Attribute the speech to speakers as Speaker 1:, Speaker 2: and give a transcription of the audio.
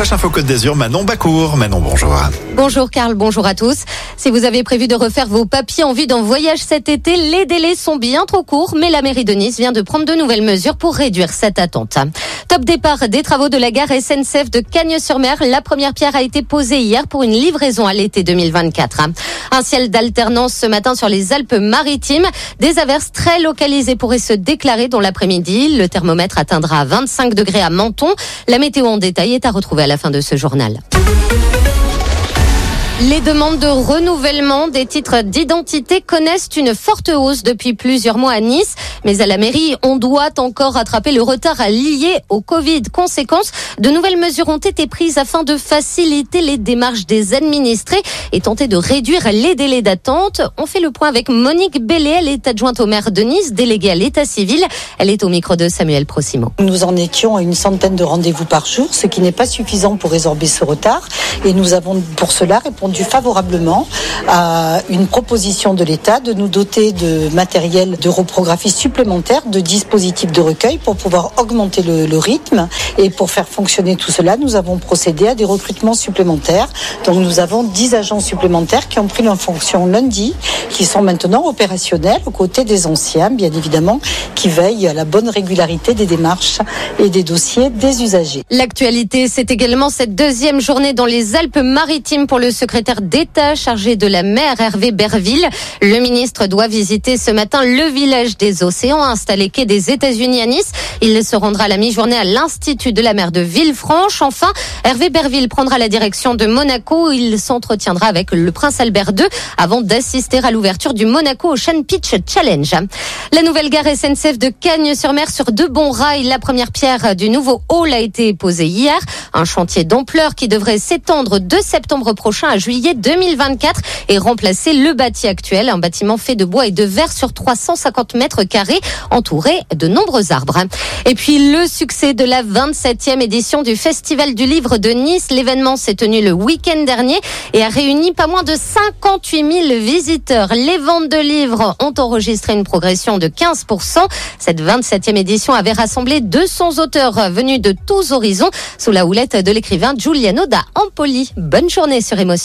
Speaker 1: Flash Info Côte d'Azur, Manon Bacour. Manon, bonjour.
Speaker 2: Bonjour Karl, bonjour à tous. Si vous avez prévu de refaire vos papiers en vue d'un voyage cet été, les délais sont bien trop courts, mais la mairie de Nice vient de prendre de nouvelles mesures pour réduire cette attente. Top départ des travaux de la gare SNCF de Cagnes-sur-Mer. La première pierre a été posée hier pour une livraison à l'été 2024. Un ciel d'alternance ce matin sur les Alpes-Maritimes. Des averses très localisées pourraient se déclarer dans l'après-midi. Le thermomètre atteindra 25 degrés à Menton. La météo en détail est à retrouver à la fin de ce journal. Les demandes de renouvellement des titres d'identité connaissent une forte hausse depuis plusieurs mois à Nice. Mais à la mairie, on doit encore rattraper le retard lié au Covid. Conséquence, de nouvelles mesures ont été prises afin de faciliter les démarches des administrés et tenter de réduire les délais d'attente. On fait le point avec Monique Bellet, elle est adjointe au maire de Nice, déléguée à l'état civil. Elle est au micro de Samuel Procimo.
Speaker 3: Nous en étions à une centaine de rendez-vous par jour, ce qui n'est pas suffisant pour résorber ce retard. Et nous avons pour cela répondu favorablement à une proposition de l'État de nous doter de matériel de reprographie supplémentaire, de dispositifs de recueil pour pouvoir augmenter le rythme. Et pour faire fonctionner tout cela, nous avons procédé à des recrutements supplémentaires. Donc nous avons 10 agents supplémentaires qui ont pris leur fonction lundi, qui sont maintenant opérationnels aux côtés des anciens, bien évidemment, qui veillent à la bonne régularité des démarches et des dossiers des usagers.
Speaker 2: L'actualité, c'est également cette deuxième journée dans les Alpes-Maritimes pour le secrétaire d'État chargé de la mer, Hervé Berville. Le ministre doit visiter ce matin le village des océans installé quai des États-Unis à Nice. Il se rendra à la mi-journée à l'Institut de la mer de Villefranche. Enfin, Hervé Berville prendra la direction de Monaco. Il s'entretiendra avec le prince Albert II avant d'assister à l'ouverture du Monaco Ocean Pitch Challenge. La nouvelle gare SNCF de Cagnes-sur-Mer sur de bons rails. La première pierre du nouveau hall a été posée hier. Un chantier d'ampleur qui devrait s'étendre de septembre prochain à juillet 2024 et remplacer le bâti actuel, un bâtiment fait de bois et de verre sur 350 mètres carrés, entouré de nombreux arbres. Et puis le succès de la 27e édition du Festival du Livre de Nice. L'événement s'est tenu le week-end dernier et a réuni pas moins de 58 000 visiteurs. Les ventes de livres ont enregistré une progression de 15%. Cette 27e édition avait rassemblé 200 auteurs venus de tous horizons sous la houlette de l'écrivain Giuliano da Empoli. Bonne journée sur Émotion.